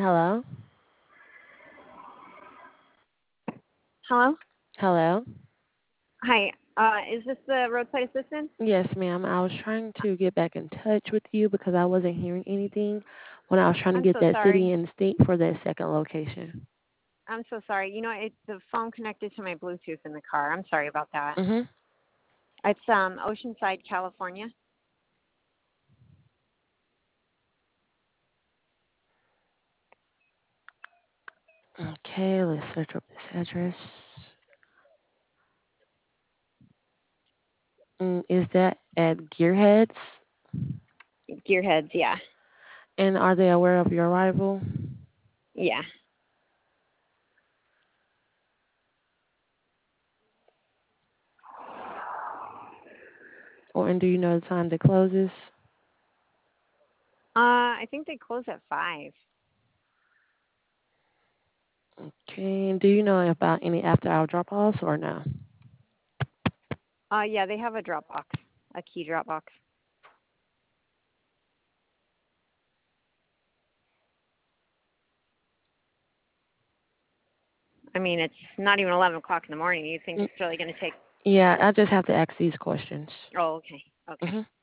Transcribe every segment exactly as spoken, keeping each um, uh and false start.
Hello? Hello? Hello? Hi. Uh, is this the roadside assistant? Yes, ma'am. I was trying to get back in touch with you because I wasn't hearing anything when I was trying to I'm get so that city sorry. and state for that second location. I'm so sorry. You know, it's the phone connected to my Bluetooth in the car. I'm sorry about that. Mm-hmm. It's um Oceanside, California. Okay, let's search up this address. Mm, is that at Gearheads? Gearheads, yeah. And are they aware of your arrival? Yeah. Or and do you know the time that closes? Uh, I think they close at five. Okay, and do you know about any after-hour drop-offs or no? Uh, yeah, they have a drop box, a key drop box. I mean, it's not even eleven o'clock in the morning. You think Mm, it's really going to take? yeah, I just have to ask these questions. Oh, okay. Okay. Mm-hmm.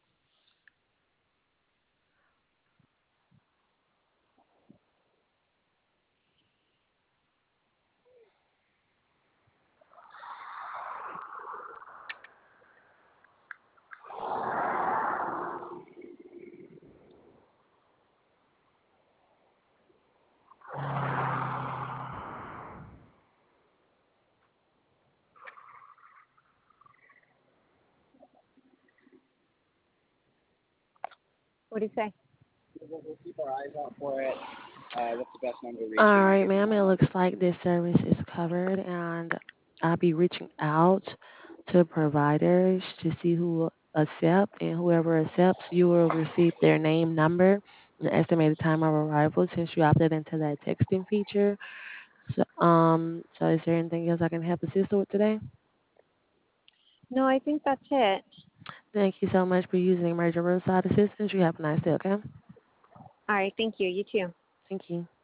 What do you say? We'll, we'll keep our eyes out for it. Uh, what's the best number to reach All you? right, ma'am. It looks like this service is covered, and I'll be reaching out to providers to see who will accept, and whoever accepts, you will receive their name, number, and the estimated time of arrival since you opted into that texting feature. So, um, so is there anything else I can help assist with today? No, I think that's it. Thank you so much for using Emergent Roadside Assistance. You have a nice day, okay? All right. Thank you. You too. Thank you.